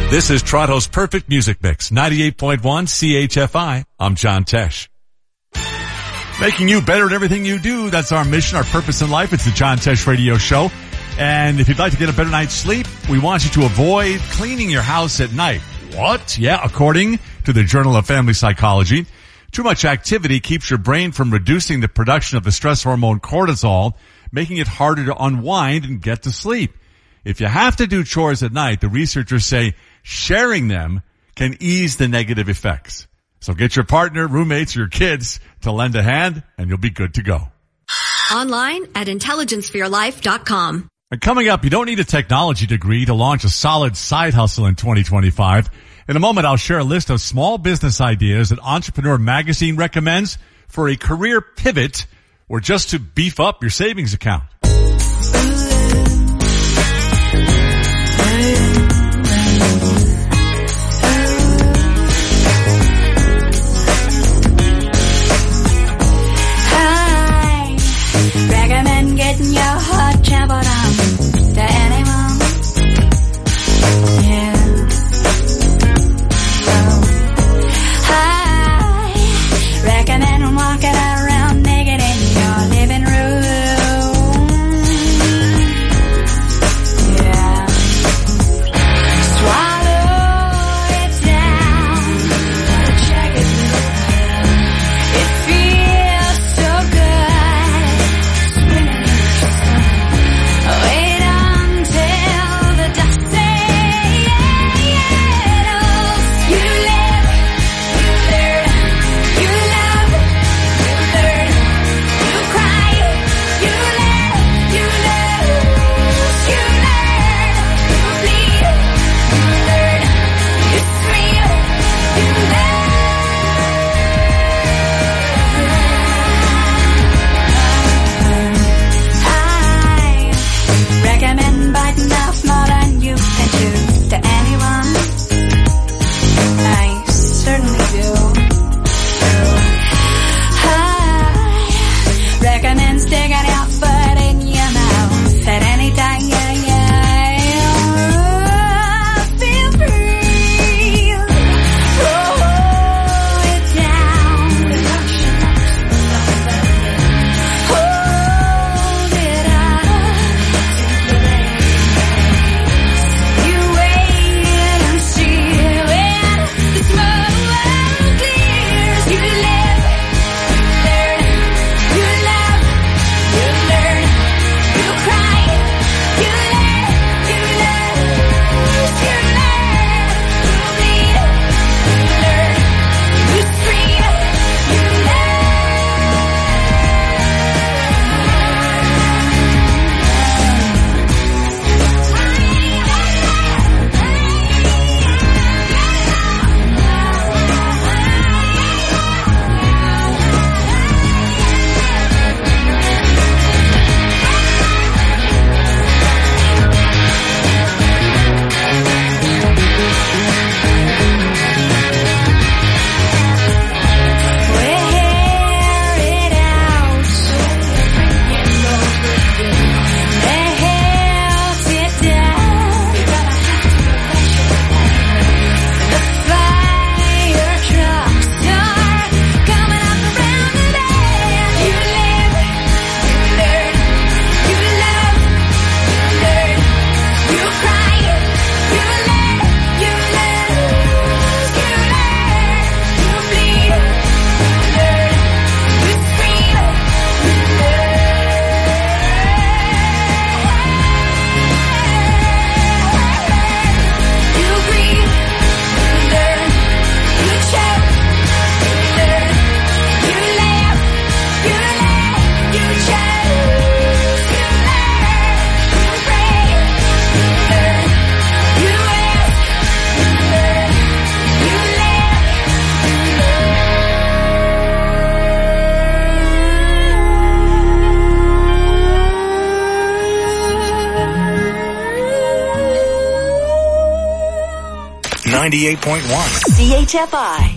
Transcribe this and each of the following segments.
This is Toronto's perfect music mix, 98.1 CHFI. I'm John Tesh. Making you better at everything you do. That's our mission, our purpose in life. It's the John Tesh Radio Show. And if you'd like to get a better night's sleep, we want you to avoid cleaning your house at night. What? Yeah, according to the Journal of Family Psychology, too much activity keeps your brain from reducing the production of the stress hormone cortisol, making it harder to unwind and get to sleep. If you have to do chores at night, the researchers say sharing them can ease the negative effects. So get your partner, roommates, or your kids to lend a hand, and you'll be good to go. Online at intelligenceforyourlife.com. And coming up, you don't need a technology degree to launch a solid side hustle in 2025. In a moment, I'll share a list of small business ideas that Entrepreneur Magazine recommends for a career pivot or just to beef up your savings account. Recommend getting your hot tempered on to anyone. Yeah. I recommend walking around naked in your living room. Yeah. Swallow it down. Check it. It feels so good. Wait until the dust settles. You live, you learn, you love, you learn, you cry, you live, you lose, you learn, you bleed, you learn, you scream, you learn. I recommend biting off more than you can chew to anyone. I certainly do. I recommend sticking your foot in your mouth at any time. Feel free. Roll it down. Hold it up. You wait and see when the smoke clears. You live, you learn, you love, you learn, you cry, you learn, you lose, you learn, you bleed, you learn, you scream, you learn. CHFI.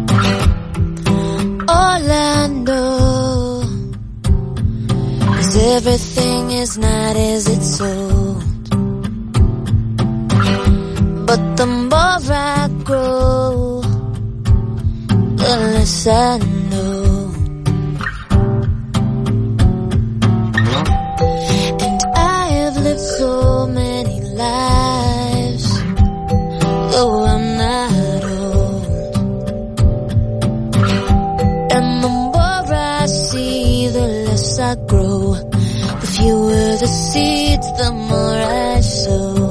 Orlando is everything is not as it's sold. But the more I grow, the less I know. And I have lived so many lives, though I'm not old. And the more I see, the less I grow. The fewer the seeds, the more I sow.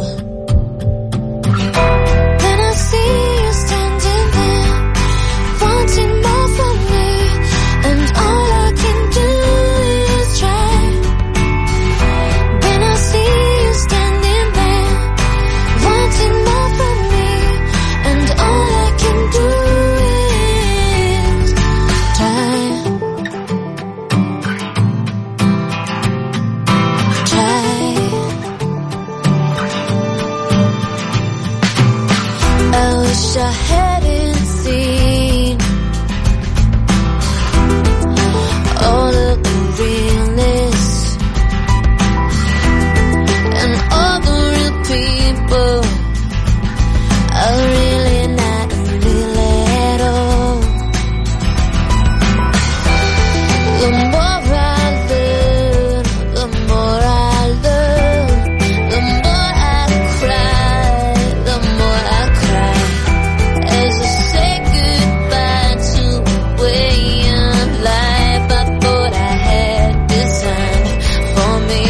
I hadn't seen all of the realness and all the real people are really not real at all. The more I learn, the more I learn, the more I cry, the more I cry. As I say goodbye to a way of life I thought I had designed for me.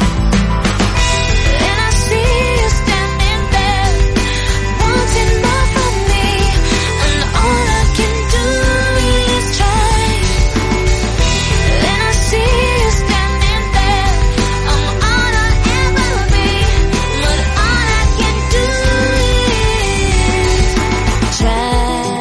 And I see you standing there, wanting more from me, and all I can do is try. And I see you standing there, I'm all I'll ever be, but all I can do is try.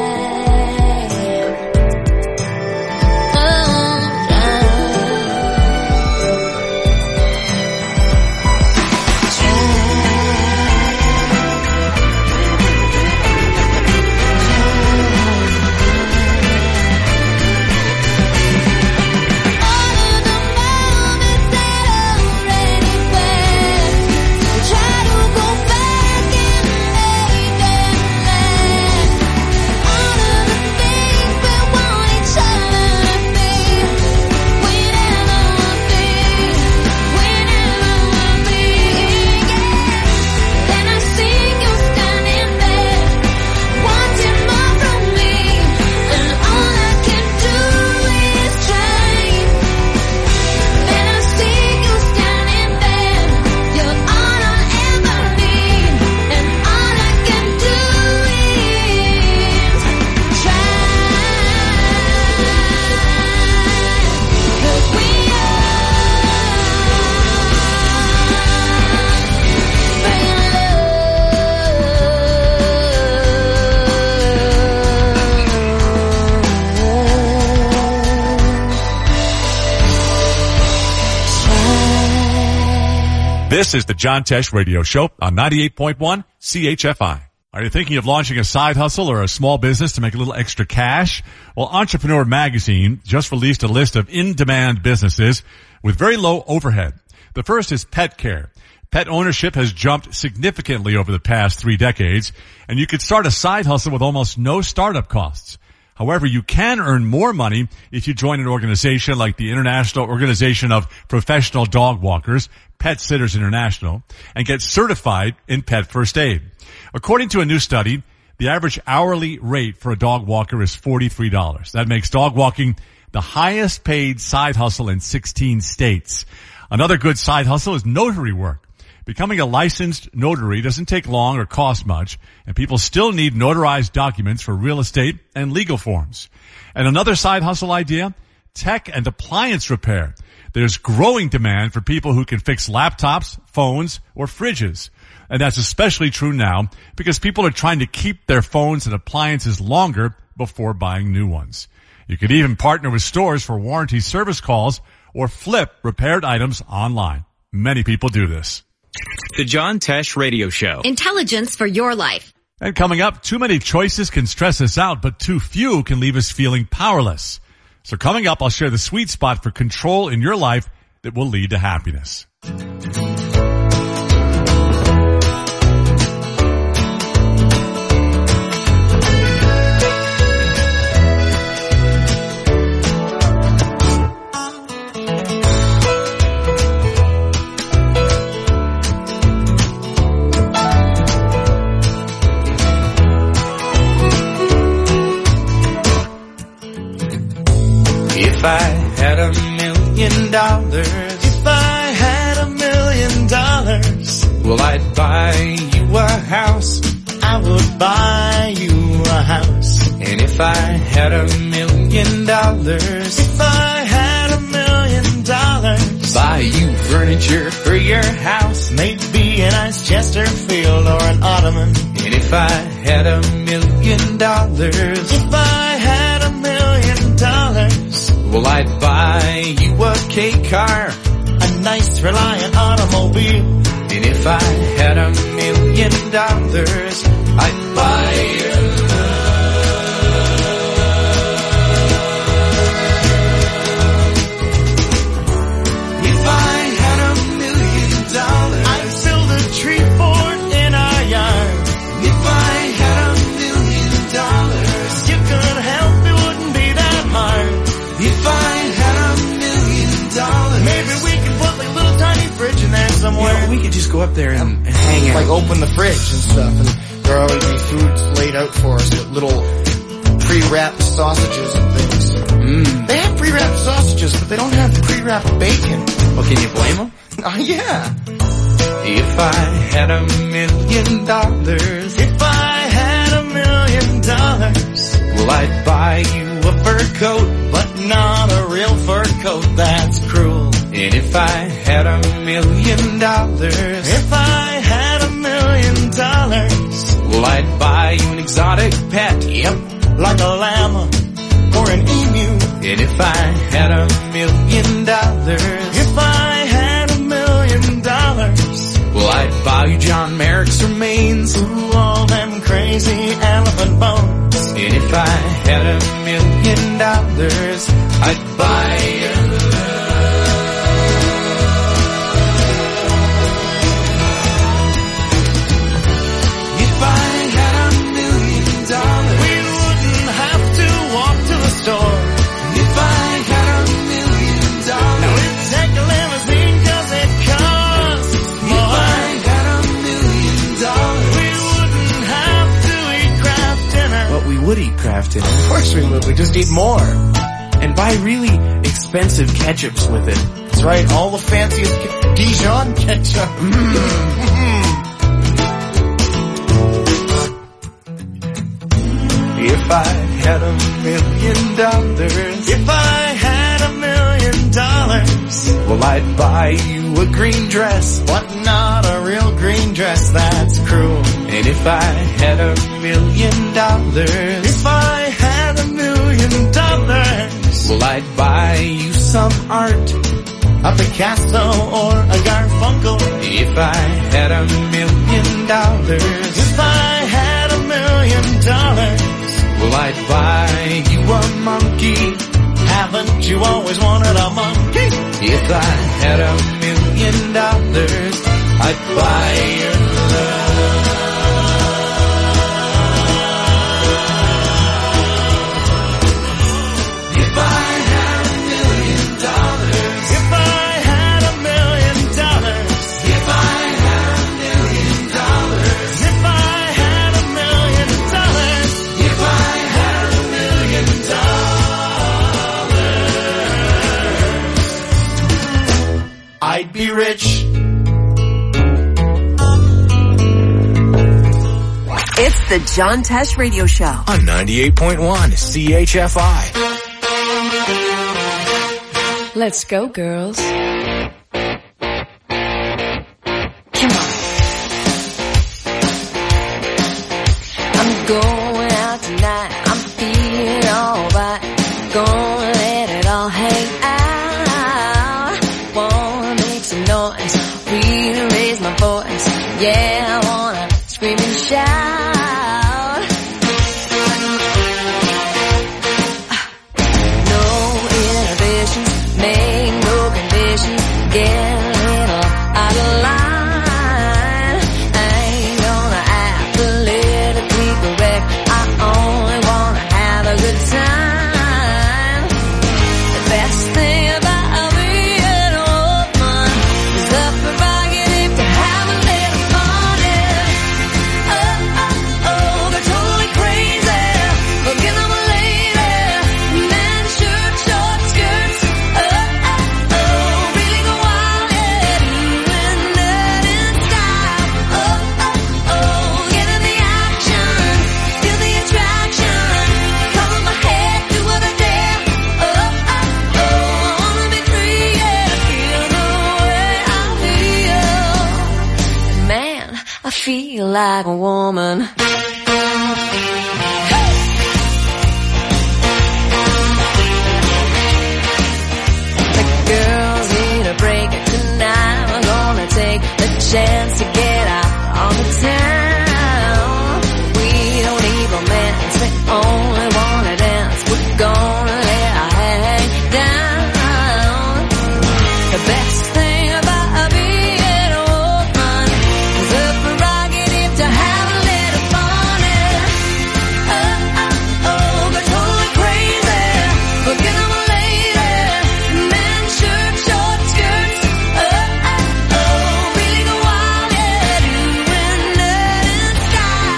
This is the John Tesh Radio Show on 98.1 CHFI. Are you thinking of launching a side hustle or a small business to make a little extra cash? Well, Entrepreneur Magazine just released a list of in-demand businesses with very low overhead. The first is pet care. Pet ownership has jumped significantly over the past 3 decades, and you could start a side hustle with almost no startup costs. However, you can earn more money if you join an organization like the International Organization of Professional Dog Walkers, Pet Sitters International, and get certified in pet first aid. According to a new study, the average hourly rate for a dog walker is $43. That makes dog walking the highest paid side hustle in 16 states. Another good side hustle is notary work. Becoming a licensed notary doesn't take long or cost much, and people still need notarized documents for real estate and legal forms. And another side hustle idea, tech and appliance repair. There's growing demand for people who can fix laptops, phones, or fridges. And that's especially true now because people are trying to keep their phones and appliances longer before buying new ones. You could even partner with stores for warranty service calls or flip repaired items online. Many people do this. The John Tesh Radio Show. Intelligence for your life. And coming up, too many choices can stress us out, but too few can leave us feeling powerless. So coming up, I'll share the sweet spot for control in your life that will lead to happiness. If I had $1 million, if I had $1 million, well, I'd buy you a house. I would buy you a house. And if I had $1 million, if I had $1 million, buy you furniture for your house. Maybe a nice Chesterfield or an ottoman. And if I had $1 million, if I had $1 million, well, I'd buy you a K car, a nice Reliant automobile. And if I had $1 million, I'd buy you love. If I had $1 million, I'd build a tree fort in our yard. If I had $1 million, you could help, it wouldn't be that hard. If I had $1 million, maybe we could put like a little tiny fridge in there somewhere. You know, we could just go up there and hang out. Like open the fridge and stuff, and there'll always be food laid out for us with little pre-wrapped sausages and things. They have pre-wrapped sausages, but they don't have pre-wrapped bacon. Well, can you blame them? Yeah. If I had $1 million, if I had $1 million, well, I'd buy you a fur coat, but not a real fur coat, that's cruel. And if I had $1 million, if I had $1 million, well, I'd buy you an exotic pet, yep, like a llama or an emu. And if I had $1 million, if I had $1 million, well, I'd buy you John Merrick's remains, ooh, all them crazy elephant bones. And if I had $1 million, I'd buy you love. If I had $1 million, we wouldn't have to walk to the store. If I had $1 million, now we'd take a limousine 'cause it costs more. If I had $1 million, we wouldn't have to eat Kraft dinner. But we would eat Kraft dinner. Of course we would. We just eat more. And buy really expensive ketchups with it. That's right. All the fanciest Dijon ketchup. If I had $1 million, if I had $1 million, well, I'd buy you a green dress, but not a real green dress, that's cruel. And if I had $1 million, if I had $1 million, well, I'd buy you some art, a Picasso or a Garfunkel. If I had $1 million, if I had $1 million, well, I'd buy you a monkey. Haven't you always wanted a monkey? If I had $1 million, I'd buy your love. If I had $1 million, if I had $1 million, if I had $1 million, if I had $1 million, if I had $1 million, I'd be rich. It's the John Tesh Radio Show On 98.1 CHFI. Let's go, girls. Come on. I'm going out tonight. I'm feeling alright. Gonna let it all hang out. Wanna make some noise. Really raise my voice. Yeah, I wanna scream and shout. No inhibitions, make no conditions. feel like a woman. The girls need a break tonight. We're gonna take the chance to get out on the town. We don't need romance, we only wanna dance. We're gonna let our hang down. The best thing about being a woman is the prerogative to have a little fun. Go totally crazy, forget I'm a lady. Men shirt, short skirts. Really go wild, yeah, doing nut and sky.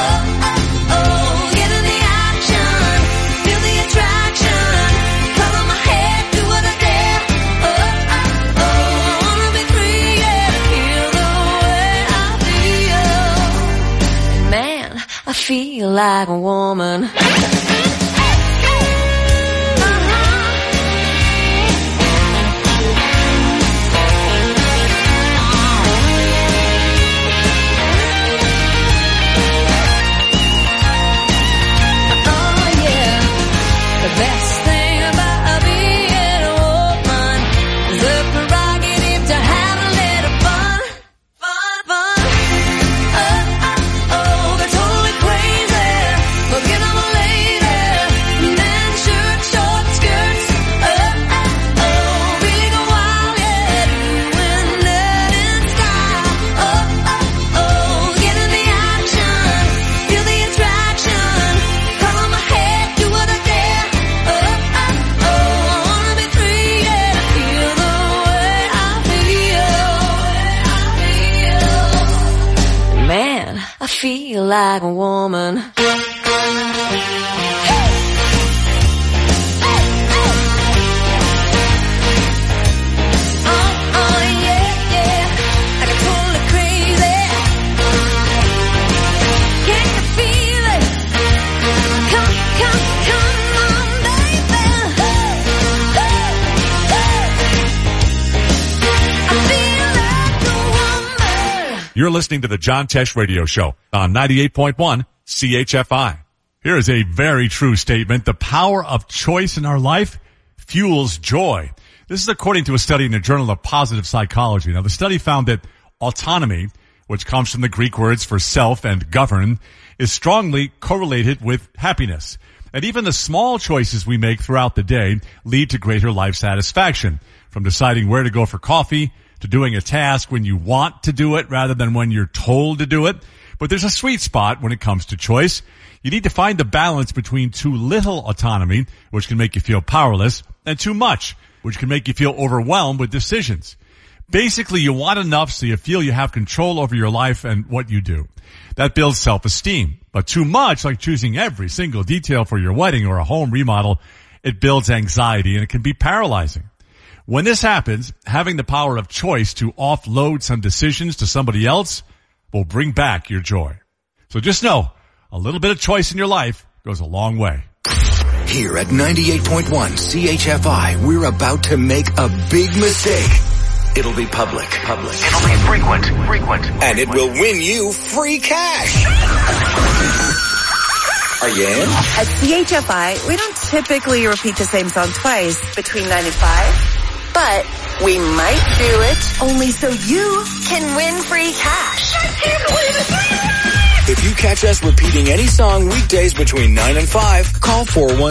Get in the action, feel the attraction. Color my head, do what I dare. I wanna be free, yeah, to feel the way I feel. Man, I feel like a woman. The best thing about being a woman is the prerogative to have a little fun. Go totally crazy, forget I'm a lady. Men shirt, short skirts. Really go wild, yeah, doing nut and sky. Get in the action, feel the attraction. Color my head, do what I dare. I wanna be free, yeah, to feel the way I feel. Man, I feel like a woman. Yeah, I get totally crazy. Can you feel it? Come on, baby. I feel like a woman. You're listening to the John Tesh Radio Show on 98.1 CHFI. Here is a very true statement. The power of choice in our life fuels joy. This is according to a study in the Journal of Positive Psychology. Now, the study found that autonomy, which comes from the Greek words for self and govern, is strongly correlated with happiness. And even the small choices we make throughout the day lead to greater life satisfaction, from deciding where to go for coffee to doing a task when you want to do it rather than when you're told to do it. But there's a sweet spot when it comes to choice. You need to find the balance between too little autonomy, which can make you feel powerless, and too much, which can make you feel overwhelmed with decisions. Basically, you want enough so you feel you have control over your life and what you do. That builds self-esteem. But too much, like choosing every single detail for your wedding or a home remodel, it builds anxiety and it can be paralyzing. When this happens, having the power of choice to offload some decisions to somebody else will bring back your joy. So just know, a little bit of choice in your life goes a long way. Here at 98.1 CHFI, we're about to make a big mistake. It'll be public. It'll be frequent. And it will win you free cash. Are you in? At CHFI, we don't typically repeat the same song twice between 9 and 5. But we might do it only so you can win free cash. I can't believe it. If you catch us repeating any song weekdays between 9 and 5, call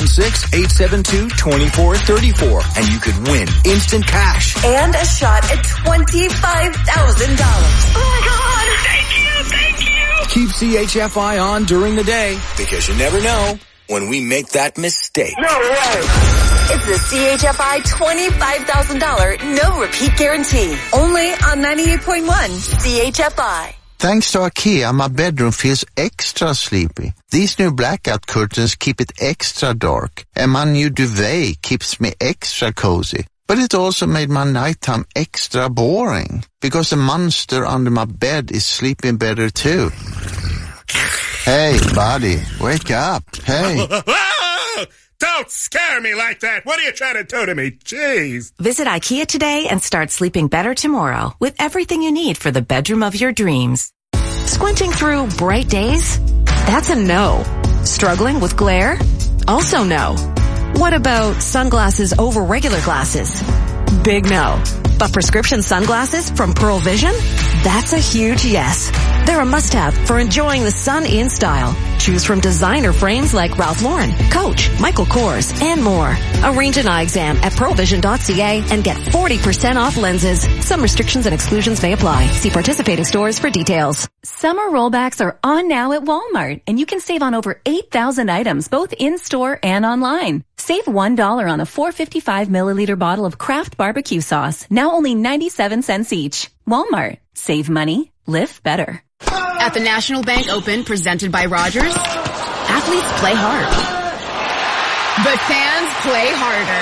416-872-2434 and you could win instant cash. And a shot at $25,000. Oh my God. Thank you. Keep CHFI on during the day because you never know when we make that mistake. No way. It's the CHFI $25,000 no repeat guarantee. Only on 98.1 CHFI. Thanks to IKEA, my bedroom feels extra sleepy. These new blackout curtains keep it extra dark, and my new duvet keeps me extra cozy. But it also made my nighttime extra boring, because the monster under my bed is sleeping better too. Hey, buddy, wake up. Hey. Don't scare me like that. What are you trying to do to me? Jeez. Visit IKEA today and start sleeping better tomorrow with everything you need for the bedroom of your dreams. Squinting through bright days? That's a no. Struggling with glare? Also no. What about sunglasses over regular glasses? Big no. But prescription sunglasses from Pearl Vision? That's a huge yes. They're a must-have for enjoying the sun in style. Choose from designer frames like Ralph Lauren, Coach, Michael Kors, and more. Arrange an eye exam at pearlvision.ca and get 40% off lenses. Some restrictions and exclusions may apply. See participating stores for details. Summer rollbacks are on now at Walmart, and you can save on over 8,000 items, both in-store and online. Save $1 on a 455 milliliter bottle of Kraft barbecue sauce, now only 97 cents each. Walmart. Save money. Live better. At the National Bank Open presented by Rogers, athletes play hard, but fans play harder.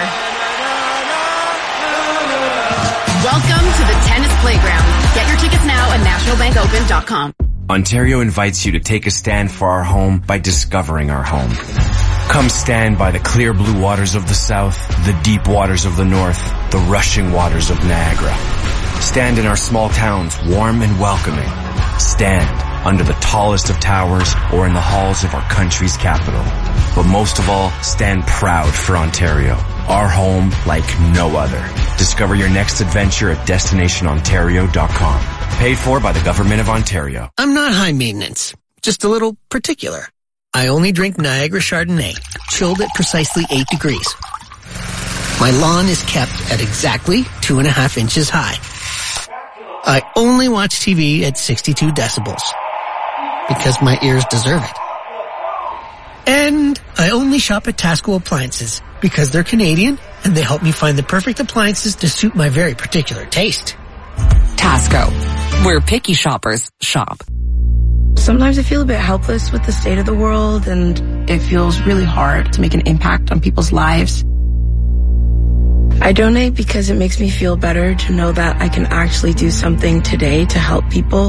Welcome to the tennis playground. Get your tickets now at nationalbankopen.com. Ontario invites you to take a stand for our home by discovering our home. Come stand by the clear blue waters of the south, the deep waters of the north, the rushing waters of Niagara. Stand in our small towns, warm and welcoming. Stand under the tallest of towers or in the halls of our country's capital. But most of all, stand proud for Ontario, our home like no other. Discover your next adventure at destinationontario.com. Paid for by the Government of Ontario. I'm not high maintenance, just a little particular. I only drink Niagara Chardonnay, chilled at precisely 8 degrees. My lawn is kept at exactly 2.5 inches high. I only watch TV at 62 decibels because my ears deserve it. And I only shop at Tasco Appliances because they're Canadian and they help me find the perfect appliances to suit my very particular taste. Tasco, where picky shoppers shop. Sometimes I feel a bit helpless with the state of the world, and it feels really hard to make an impact on people's lives. I donate because it makes me feel better to know that I can actually do something today to help people.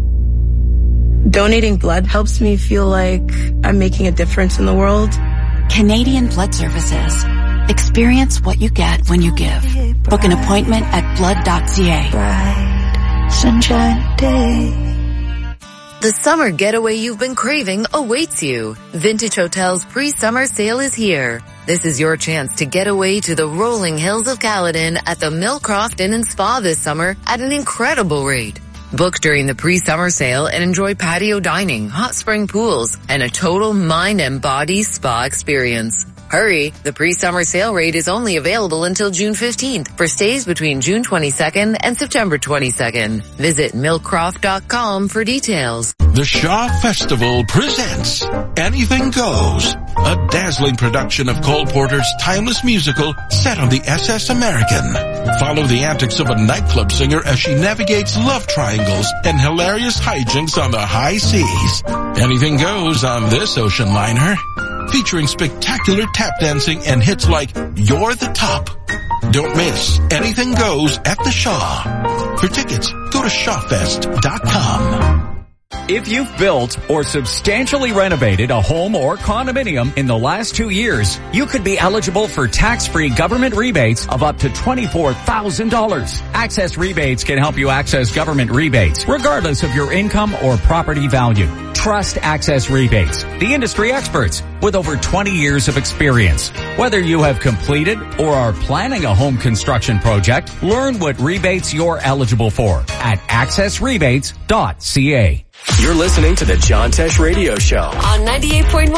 Donating blood helps me feel like I'm making a difference in the world. Canadian Blood Services. Experience what you get when you give. Book an appointment at blood.ca. Bright sunshine day. The summer getaway you've been craving awaits you. Vintage Hotel's pre-summer sale is here. This is your chance to get away to the rolling hills of Caledon at the Millcroft Inn and Spa this summer at an incredible rate. Book during the pre-summer sale and enjoy patio dining, hot spring pools, and a total mind and body spa experience. Hurry, the pre-summer sale rate is only available until June 15th for stays between June 22nd and September 22nd. Visit millcroft.com for details. The Shaw Festival presents Anything Goes, a dazzling production of Cole Porter's timeless musical set on the SS American. Follow the antics of a nightclub singer as she navigates love triangles and hilarious hijinks on the high seas. Anything goes on this ocean liner, featuring spectacular tap dancing and hits like You're the Top. Don't miss Anything Goes at the Shaw. For tickets, go to shawfest.com. If you've built or substantially renovated a home or condominium in the last 2 years, you could be eligible for tax-free government rebates of up to $24,000. Access Rebates can help you access government rebates, regardless of your income or property value. Trust Access Rebates, the industry experts with over 20 years of experience. Whether you have completed or are planning a home construction project, learn what rebates you're eligible for at accessrebates.ca. You're listening to the John Tesh Radio Show on 98.1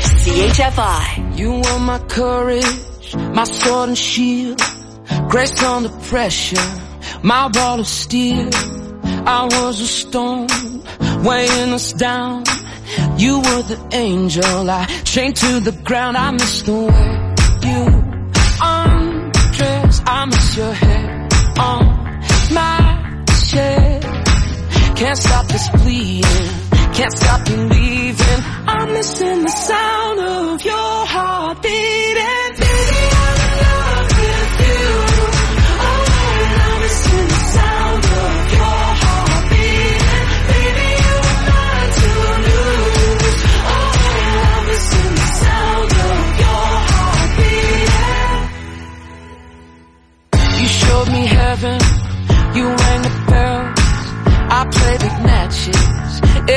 CHFI. You are my courage, my sword and shield, grace under pressure, my ball of steel. I was a storm weighing us down. You were the angel I chained to the ground. I miss the way you undress. I miss your hair on my chest. Can't stop this bleeding, can't stop believing. I'm missing the sound of your heart beating. Baby, I'm in love with you. Oh, I'm missing the sound of your heart beating. Baby, you are mine to lose. Oh, I'm missing the sound of your heart beating. You showed me heaven, you rang the bell. I played with matches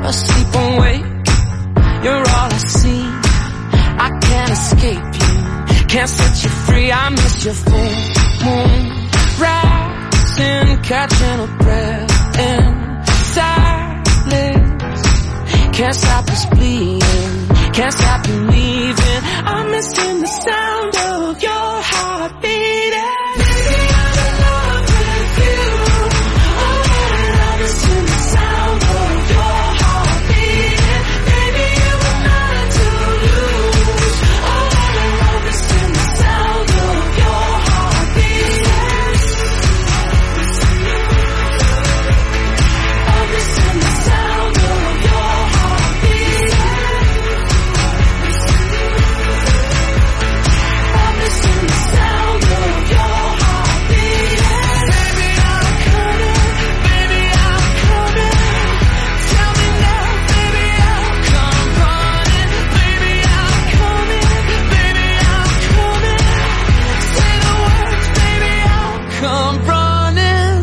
I sleep awake. You're all I see. I can't escape you. Can't set you free. I miss your full moon rising, catching a breath in silence. Can't stop us bleeding. Can't stop believing. I'm missing the sound of your heart beating. Baby, I'm in love with you. Oh, I'm missing the sound of your heart beating. Baby, you were mine to lose. Oh, I'm missing the sound of your heart beating. I'm missing the sound of your heart beating. I'm missing the sound of your heart beating. Baby, I'm coming. Baby, I'm coming. Tell me now, baby, I'll come running. Baby, I'm coming. Baby, I'm coming. Say the words, baby, I'll come running.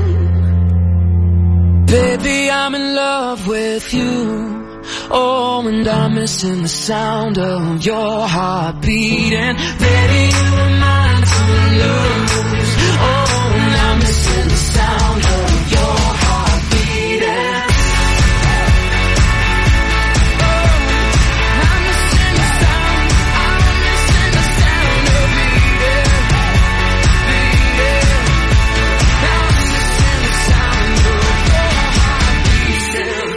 Baby, I'm in love with you. Oh, and I'm missing the sound of your heart beating. Baby, you were mine to lose. Oh, and I'm missing the sound of your heart beating. Oh, I'm missing the sound. I'm missing the sound of beating. Beating. I'm missing the sound of your heart beating.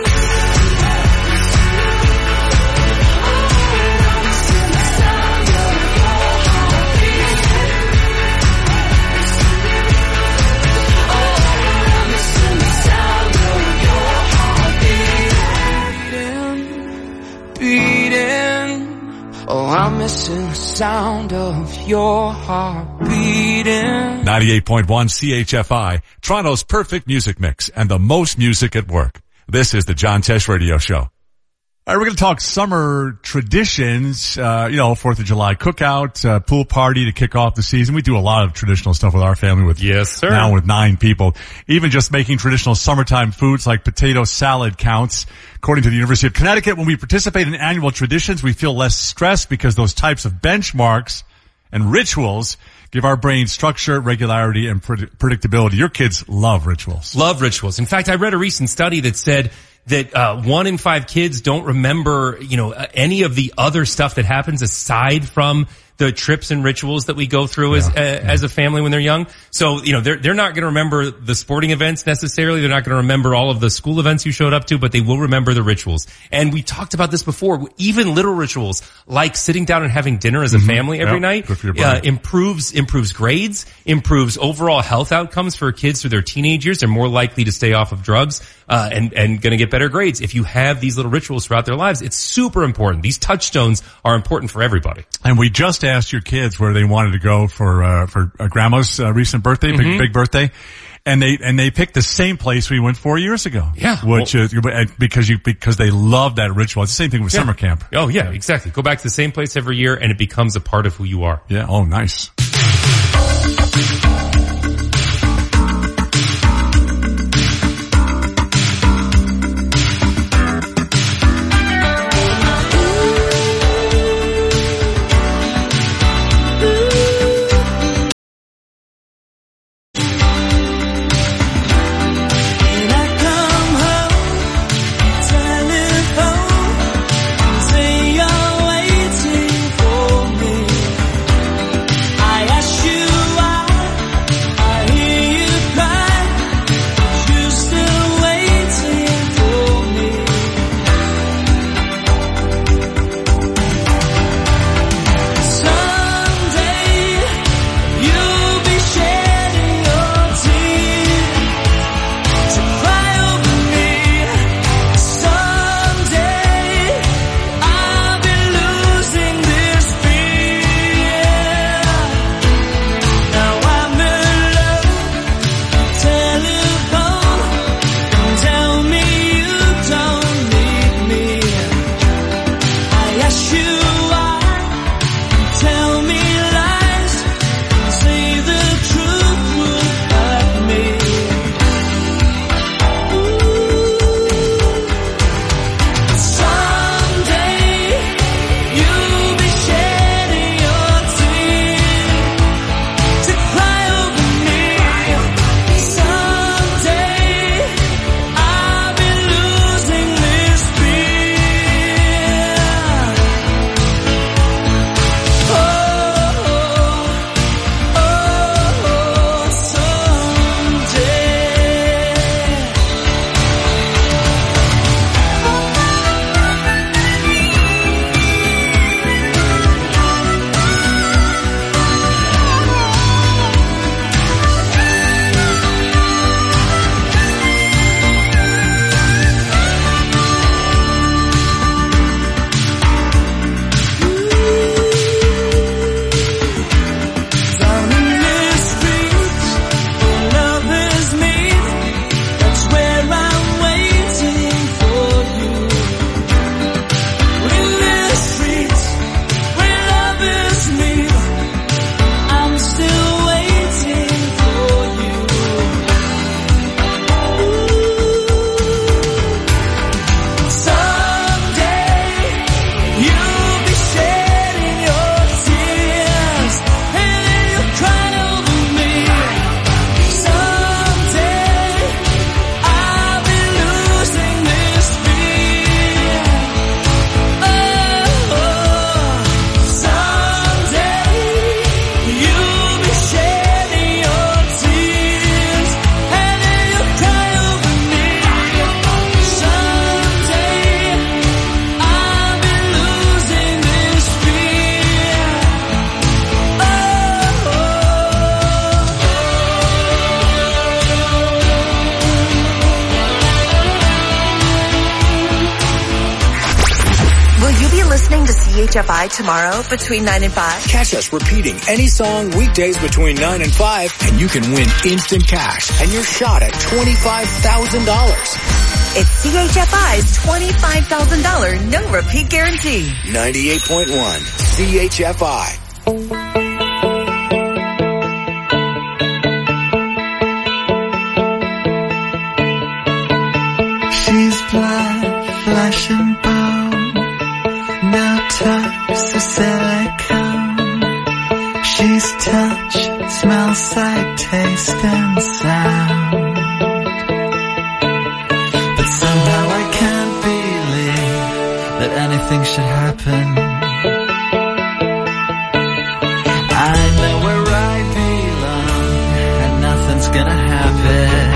Oh, I'm missing the sound of your heart beating. 98.1 CHFI, Toronto's perfect music mix and the most music at work. This is the John Tesh Radio Show. All right, we're going to talk summer traditions, 4th of July cookout, pool party to kick off the season. We do a lot of traditional stuff with our family with, yes, sir. Now with 9 people. Even just making traditional summertime foods like potato salad counts. According to the University of Connecticut, when we participate in annual traditions, we feel less stressed because those types of benchmarks and rituals give our brain structure, regularity, and predictability. Your kids love rituals. Love rituals. In fact, I read a recent study that said that 1 in 5 kids don't remember, any of the other stuff that happens aside from the trips and rituals that we go through as a family when they're young. So, they're not going to remember the sporting events necessarily. They're not going to remember all of the school events you showed up to, but they will remember the rituals. And we talked about this before. Even little rituals like sitting down and having dinner as a family every night improves grades, improves overall health outcomes for kids through their teenage years. They're more likely to stay off of drugs and going to get better grades. If you have these little rituals throughout their lives, it's super important. These touchstones are important for everybody. And we just asked your kids where they wanted to go for grandma's recent birthday, big birthday, and they picked the same place we went 4 years ago. Yeah, which because they love that ritual. It's the same thing with summer camp. Oh yeah, exactly. Go back to the same place every year, and it becomes a part of who you are. Yeah. Oh, nice. CHFI tomorrow between 9 and 5? Catch us repeating any song weekdays between 9 and 5, and you can win instant cash and your shot at $25,000. It's CHFI's $25,000 no repeat guarantee. 98.1 CHFI. She's blood, flesh and bone, no toes or silicone. She's touch, smell, sight, taste and sound. But somehow I can't believe that anything should happen. I know where I belong and nothing's gonna happen.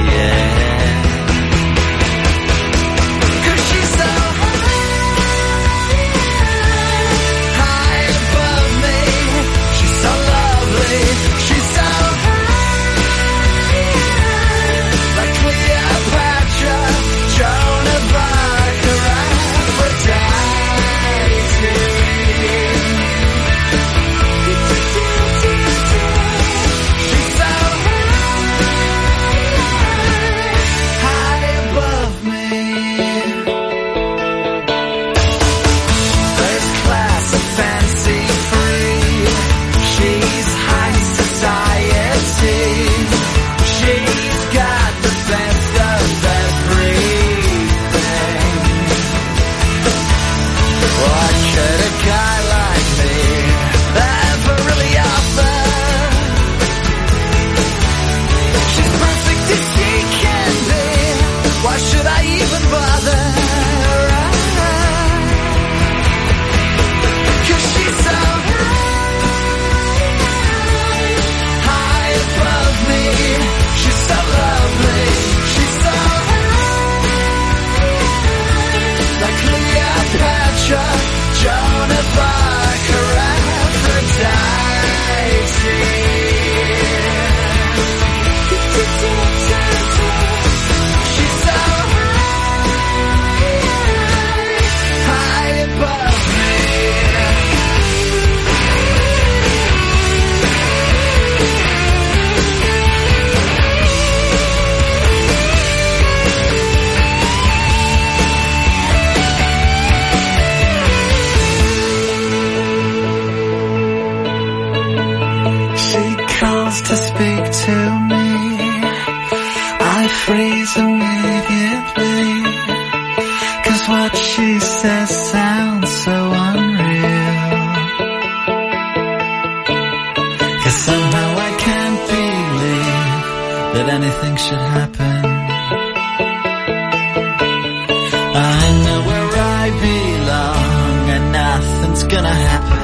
Anything should happen. I know where I belong and nothing's gonna happen.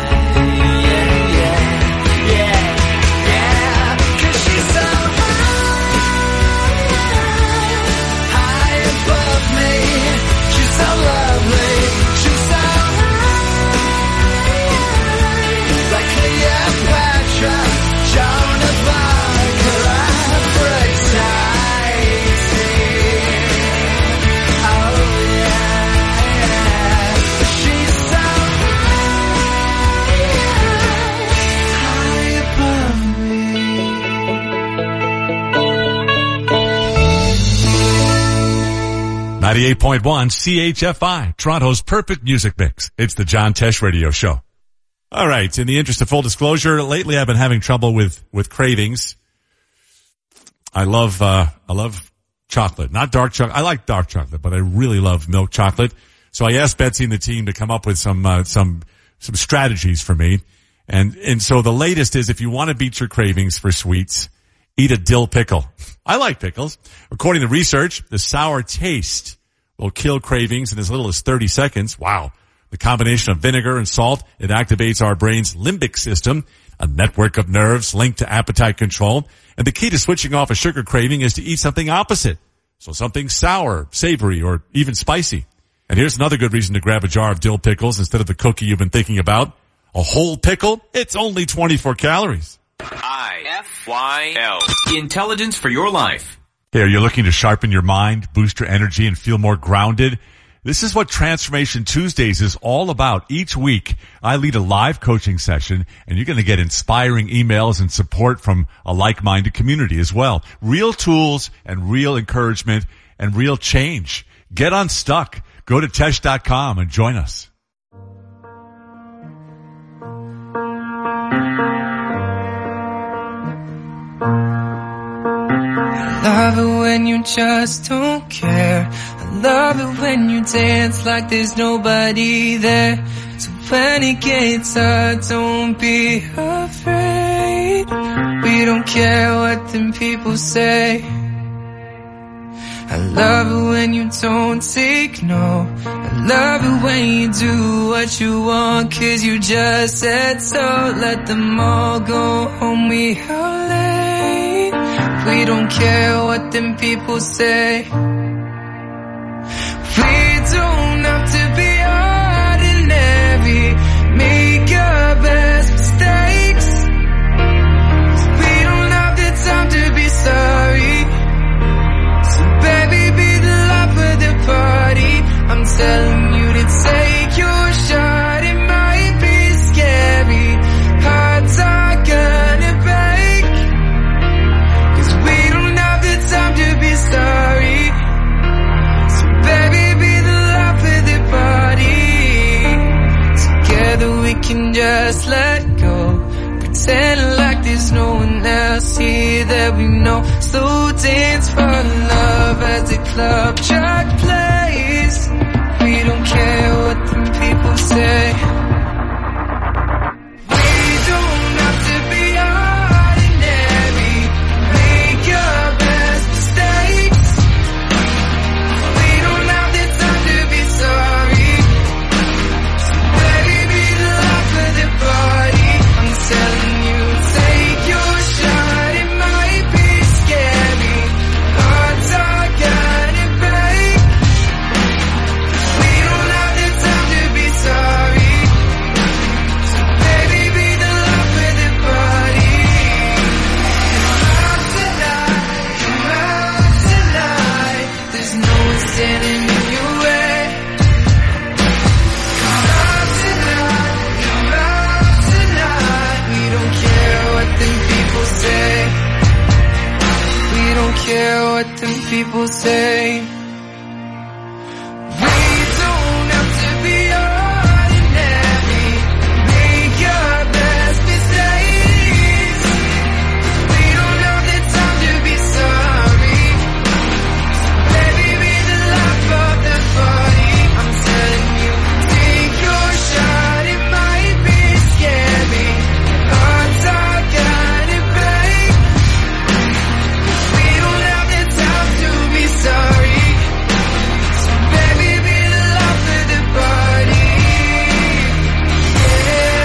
.1 CHFI, Toronto's perfect music mix. It's the John Tesh Radio Show. All right. In the interest of full disclosure, lately I've been having trouble with cravings. I love chocolate, not dark chocolate. I like dark chocolate, but I really love milk chocolate. So I asked Betsy and the team to come up with some strategies for me. And so the latest is if you want to beat your cravings for sweets, eat a dill pickle. I like pickles. According to research, the sour taste will kill cravings in as little as 30 seconds. Wow. The combination of vinegar and salt, it activates our brain's limbic system, a network of nerves linked to appetite control. And the key to switching off a sugar craving is to eat something opposite. So something sour, savory, or even spicy. And here's another good reason to grab a jar of dill pickles instead of the cookie you've been thinking about. A whole pickle, it's only 24 calories. IFYL. Intelligence for your life. Hey, are you looking to sharpen your mind, boost your energy, and feel more grounded? This is what Transformation Tuesdays is all about. Each week, I lead a live coaching session, and you're going to get inspiring emails and support from a like-minded community as well. Real tools and real encouragement and real change. Get unstuck. Go to Tesh.com and join us. I love it when you just don't care. I love it when you dance like there's nobody there. So when it gets hard, don't be afraid. We don't care what them people say. I love it when you don't take no. I love it when you do what you want, 'cause you just said so. Let them all go home, we are late. We don't care what them people say. We don't have to be ordinary. Make our best mistakes. We don't have the time to be sorry. So baby, be the life of the party. I'm telling you to take your shot. It might be scary. Hearts are gonna break. 'Cause we don't have the time to be sorry. So baby, be the life of the party. Together we can just let go. Pretend like there's no one else here that we know. Slow dance for love as the club track plays. We don't care what the people say. We don't have to be ordinary. Make your best mistakes. We don't have the time to be sorry. So baby, be the life of the party. I'm telling you, take your shot. It might be scary. Hearts are gonna break. We don't have the time to be sorry. So baby, be the life of the party. Come out tonight, come out tonight. There's no one standing in your way. Come out tonight, come out tonight. We don't care what them people say. We don't care what them people say. We don't have to be ordinary. Make your best mistakes. We don't have the time to be sorry. Baby, be the life of the party. I'm telling you, take your shot. It might be scary. Hearts are gonna break. We don't have the time to be sorry. So baby, be the life of the party. Yeah,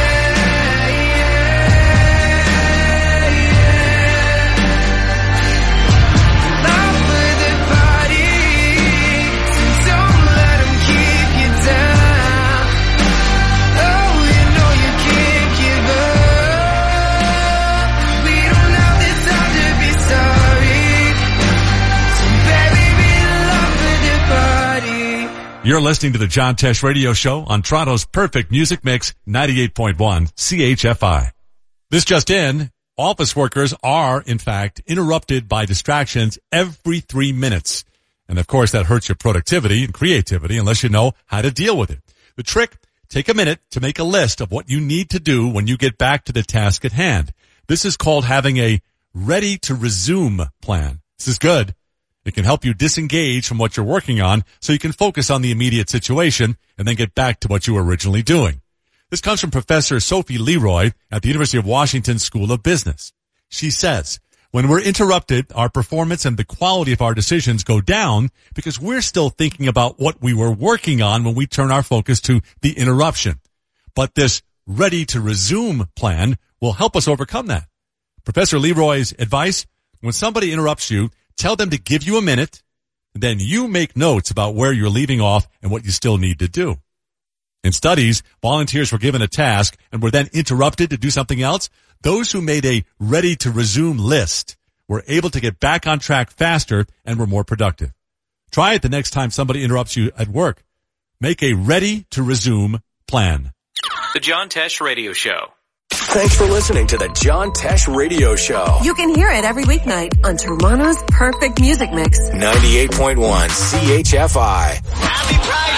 life of the party. So don't let 'em keep you down. Oh, you know you can't give up. We don't have the time to be sorry. So baby, be the life of the party. You're listening to the John Tesh Radio Show on Toronto's perfect music mix, 98.1 CHFI. This just in, office workers are, in fact, interrupted by distractions every 3 minutes. And of course, that hurts your productivity and creativity unless you know how to deal with it. The trick, take a minute to make a list of what you need to do when you get back to the task at hand. This is called having a ready to resume plan. This is good. It can help you disengage from what you're working on so you can focus on the immediate situation and then get back to what you were originally doing. This comes from Professor Sophie Leroy at the University of Washington School of Business. She says, when we're interrupted, our performance and the quality of our decisions go down because we're still thinking about what we were working on when we turn our focus to the interruption. But this ready to resume plan will help us overcome that. Professor Leroy's advice, when somebody interrupts you, tell them to give you a minute, and then you make notes about where you're leaving off and what you still need to do. In studies, volunteers were given a task and were then interrupted to do something else. Those who made a ready-to-resume list were able to get back on track faster and were more productive. Try it the next time somebody interrupts you at work. Make a ready-to-resume plan. The John Tesh Radio Show. Thanks for listening to the John Tesh Radio Show. You can hear it every weeknight on Toronto's Perfect Music Mix. 98.1 CHFI. Happy Pride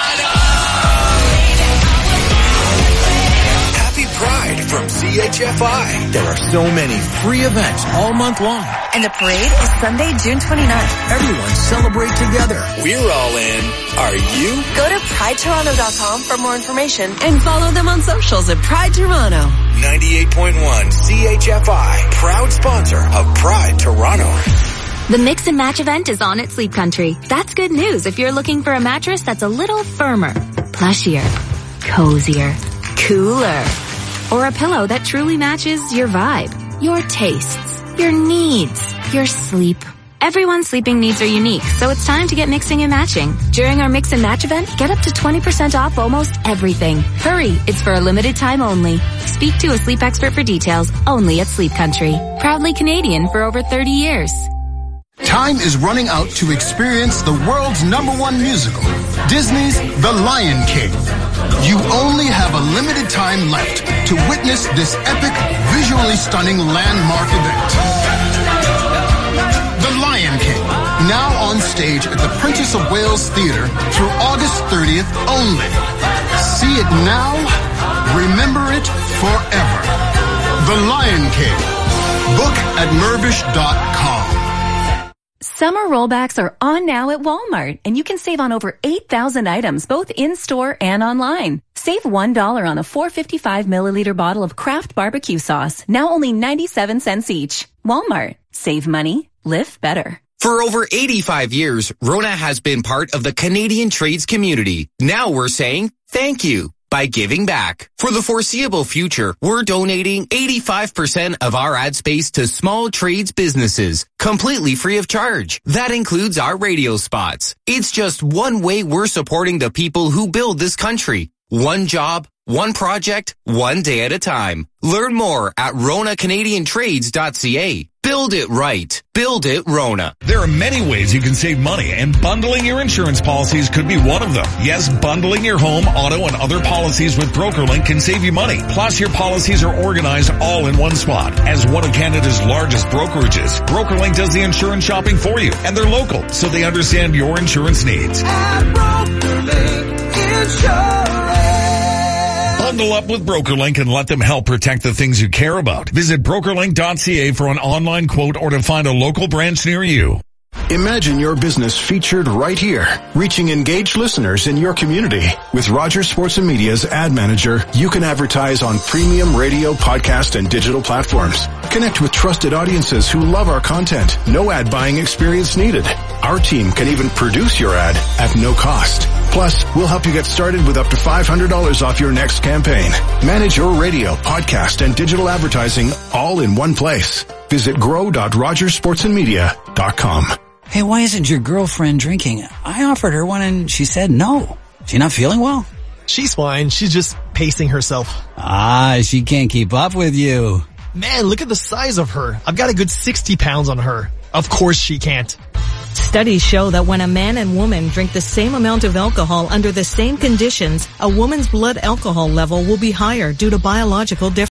from CHFI. There are so many free events all month long. And the parade is Sunday, June 29th. Everyone celebrate together. We're all in. Are you? Go to PrideToronto.com for more information and follow them on socials at Pride Toronto. 98.1 CHFI, proud sponsor of Pride Toronto. The Mix and Match event is on at Sleep Country. That's good news if you're looking for a mattress that's a little firmer, plushier, cozier, cooler, or a pillow that truly matches your vibe, your tastes, your needs, your sleep. Everyone's sleeping needs are unique, so it's time to get mixing and matching. During our Mix and Match event, get up to 20% off almost everything. Hurry, it's for a limited time only. Speak to a sleep expert for details only at Sleep Country. Proudly Canadian for over 30 years. Time is running out to experience the world's #1 musical, Disney's The Lion King. You only have a limited time left to witness this epic, visually stunning landmark event. The Lion King, now on stage at the Princess of Wales Theatre through August 30th only. See it now, remember it forever. The Lion King. Book at Mirvish.com. Summer rollbacks are on now at Walmart, and you can save on over 8,000 items, both in-store and online. Save $1 on a 455 milliliter bottle of Kraft barbecue sauce, now only 97 cents each. Walmart. Save money. Live better. For over 85 years, Rona has been part of the Canadian trades community. Now we're saying thank you by giving back. For the foreseeable future, we're donating 85% of our ad space to small trades businesses, completely free of charge. That includes our radio spots. It's just one way we're supporting the people who build this country. One job, one project, one day at a time. Learn more at RonaCanadianTrades.ca. Build it right. Build it Rona. There are many ways you can save money, and bundling your insurance policies could be one of them. Yes, bundling your home, auto, and other policies with BrokerLink can save you money. Plus, your policies are organized all in one spot. As one of Canada's largest brokerages, BrokerLink does the insurance shopping for you, and they're local, so they understand your insurance needs. At BrokerLink Insurance. Bundle up with BrokerLink and let them help protect the things you care about. Visit BrokerLink.ca for an online quote or to find a local branch near you. Imagine your business featured right here, reaching engaged listeners in your community. With Rogers Sports and Media's Ad Manager, you can advertise on premium radio, podcast, and digital platforms. Connect with trusted audiences who love our content. No ad buying experience needed. Our team can even produce your ad at no cost. Plus, we'll help you get started with up to $500 off your next campaign. Manage your radio, podcast, and digital advertising all in one place. Visit grow.rogersportsandmedia.com. Hey, why isn't your girlfriend drinking? I offered her one and she said no. She not feeling well? She's fine. She's just pacing herself. Ah, she can't keep up with you. Man, look at the size of her. I've got a good 60 pounds on her. Of course she can't. Studies show that when a man and woman drink the same amount of alcohol under the same conditions, a woman's blood alcohol level will be higher due to biological differences.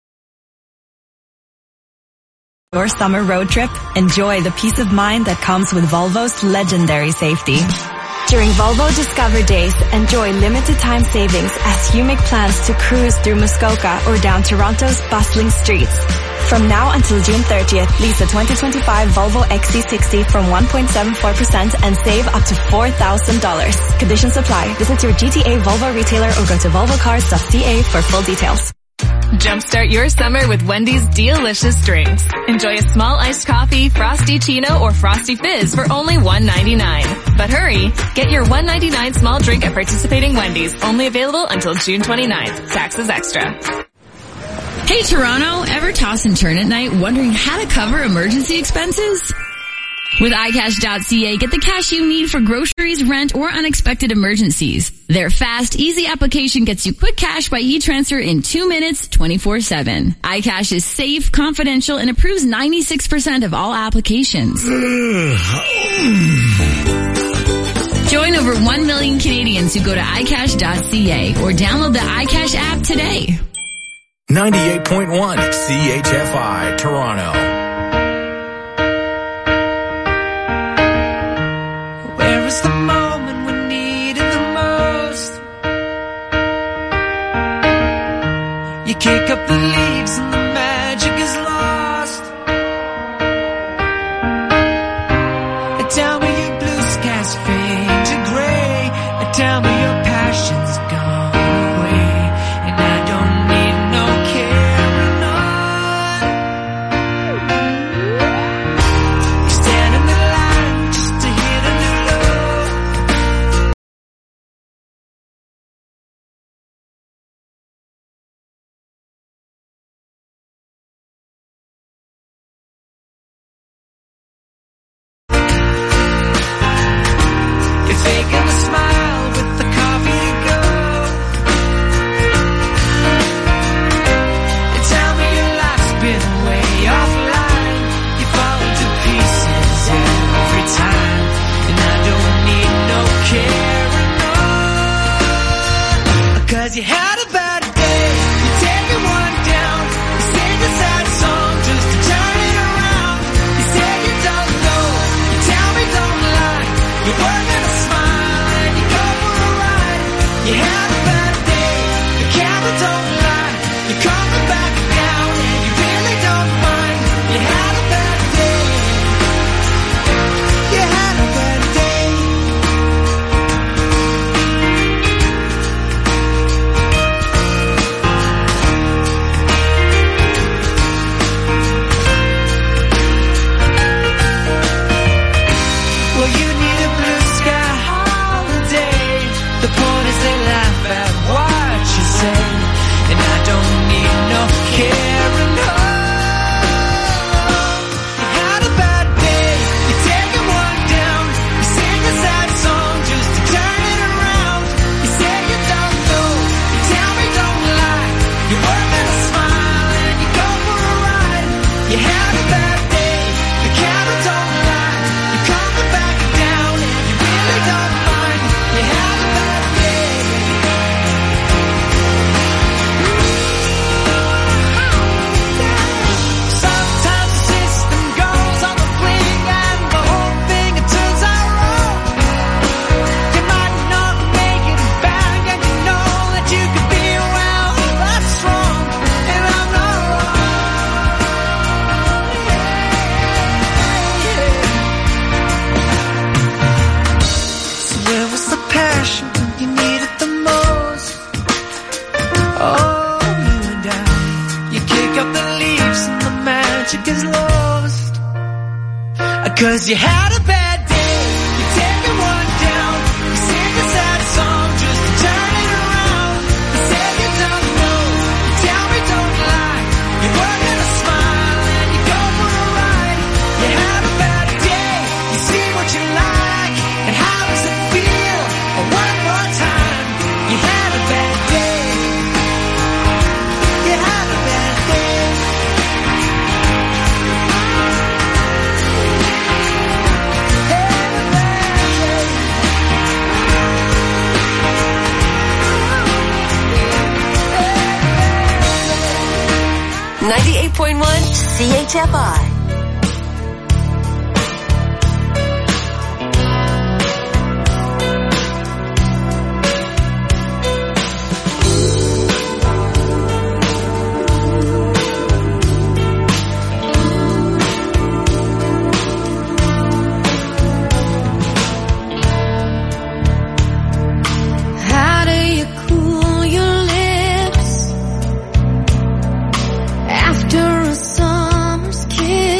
Your summer road trip, enjoy the peace of mind that comes with Volvo's legendary safety. During Volvo Discover Days, enjoy limited time savings as you make plans to cruise through Muskoka or down Toronto's bustling streets. From now until June 30th, lease a 2025 Volvo XC60 from 1.74% and save up to $4,000. Conditions apply. Visit your GTA Volvo retailer or go to volvocars.ca for full details. Jumpstart your summer with Wendy's delicious drinks. Enjoy a small iced coffee, Frosty Chino, or Frosty Fizz for only $1.99. But hurry, get your $1.99 small drink at participating Wendy's. Only available until June 29th. Taxes extra. Hey Toronto, ever toss and turn at night wondering how to cover emergency expenses? With iCash.ca, get the cash you need for groceries, rent, or unexpected emergencies. Their fast, easy application gets you quick cash by e-transfer in 2 minutes, 24/7. iCash is safe, confidential, and approves 96% of all applications. Join over 1 million Canadians to go to iCash.ca or download the iCash app today. 98.1 CHFI Toronto. Where is the moment we need it the most? You kick up the leaves and the magic is lost. And tell me your blue skies fade to gray. And tell me your passion's gone away. And I don't need no carrying on. You stand in the line just to hit a new low. You're faking a smile with the coffee to go. And tell me your life's been way offline. You fall into pieces every time. And I don't need no carrying on. 'Cause you had a bad day. You take it one down. You sing a sad song just to turn it around. You say you don't know. You tell me don't lie. You're working a smile and you go for a ride. You have a bad day. The camera don't lie. You're coming back down and you really don't mind. You had a bad day. You had a bad day. Well, you need a blue sky holiday. The point is they laugh at what you say. And I don't need no carrying on. You had a bad day. You take it one down. You sing a sad song just to turn it around. You say you don't know. You tell me don't lie. You're working a smile and you go for a ride. You had a bad day. The camera don't lie. You're coming back down and you really don't mind. You had a bad day. Sometimes the system goes on the fling and the whole thing it turns out wrong. You might not make it back and you know that you could be well, that's wrong. And I'm not wrong. So where was the passion when you needed the most? Oh, you and I. You kick up the leaves and the magic is lost. 'Cause you had a bad day. You take it one down. You sing a sad song just to turn it around. You say you don't know. You tell me don't lie. You're working a smile and you go for a ride. You had a bad day. You see what you like. And how does it feel? One more time. You had a bad day. You had a bad day. 98.1 CHFI. How do you cool your lips after a summer's kiss?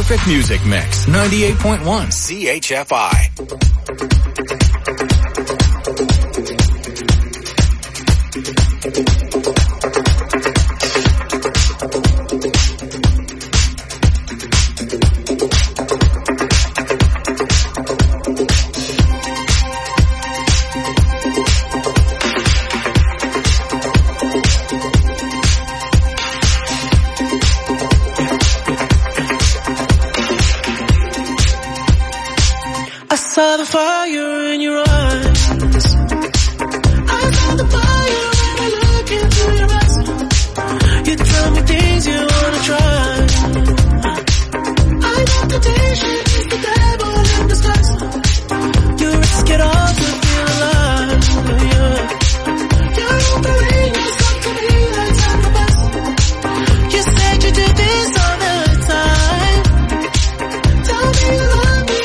perfect music mix. 98.1 CHFI. I saw the fire in your eyes. I saw the fire when I look into your eyes. You tell me things you wanna try. I know temptation is the devil in disguise. You risk it all to feel alive. Yeah. You're offering yourself to me like sacrifice. You said you do this all the time. Tell me you love me.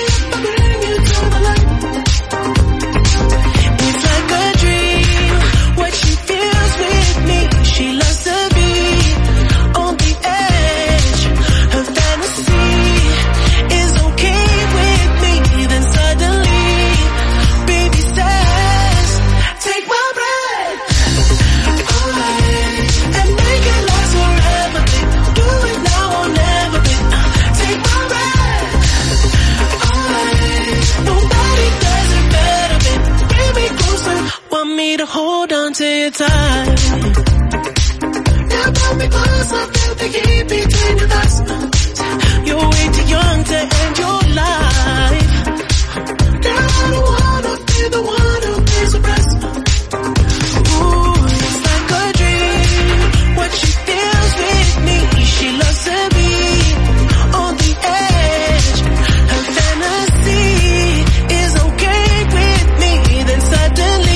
To hold on to your time. Now pull me close, I feel the heat between your thighs. You're way too young to end your life. Now I don't wanna be the one who pays the price. Ooh, it's like a dream. What she feels with me, she loves to be on the edge. Her fantasy is okay with me, then suddenly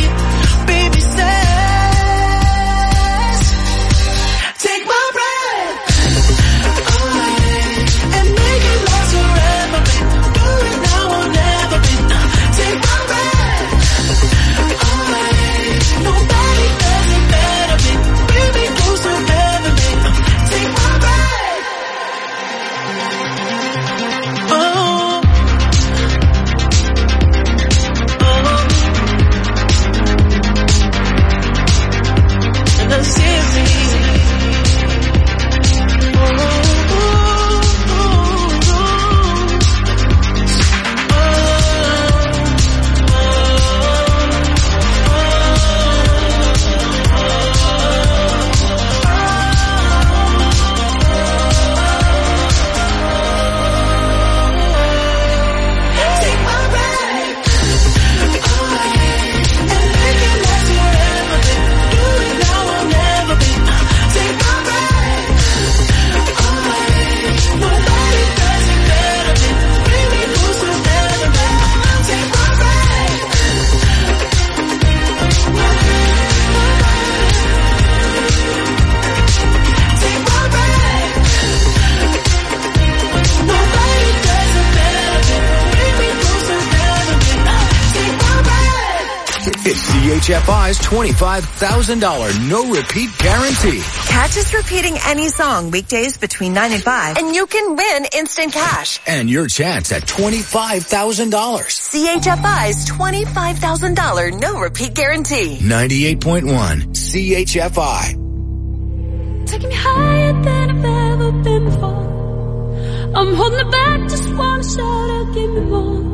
CHFI's $25,000 no-repeat guarantee. Catch us repeating any song weekdays between 9 and 5, and you can win instant cash. And your chance at $25,000. CHFI's $25,000 no-repeat guarantee. 98.1 CHFI. Taking me higher than I've ever been before. I'm holding it back, just wanna shout out, give me more.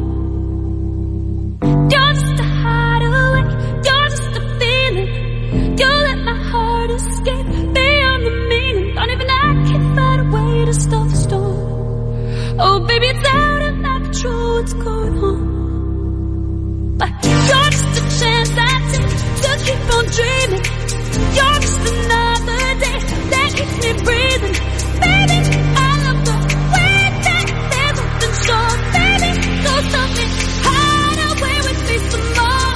You're just a hideaway, you're just a feeling. You let my heart escape beyond the meaning. Don't even I can find a way to stop the storm. Oh baby, it's out of my control what's going on. But you're just a chance I take to keep on dreaming. You're just another day that keeps me breathing. Baby, I love the way that there's nothing short. Baby, so stop me, hide away with me some more.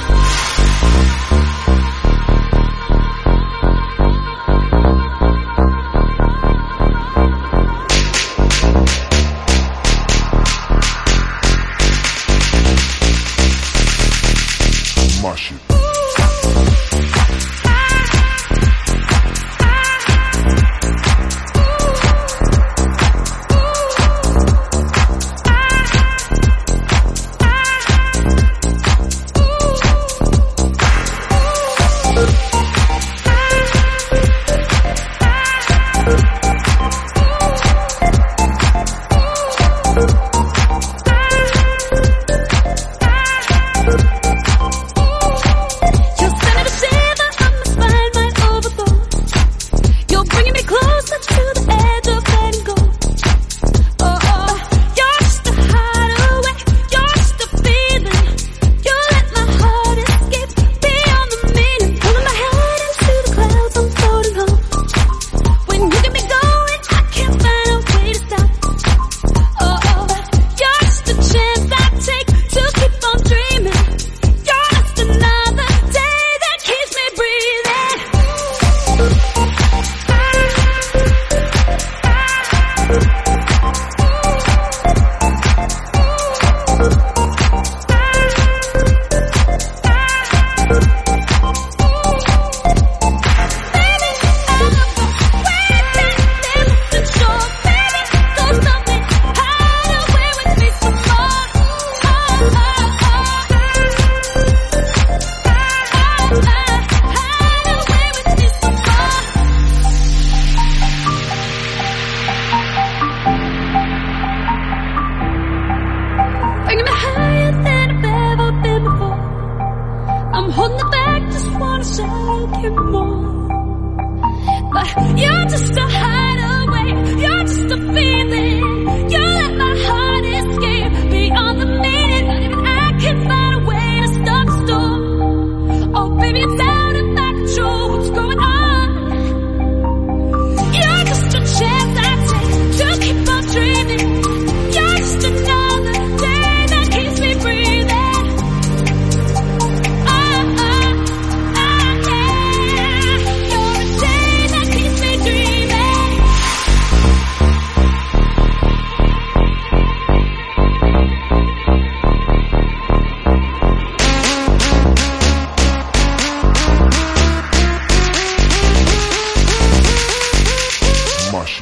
holding it back, just wanna say you care more. But you're just a high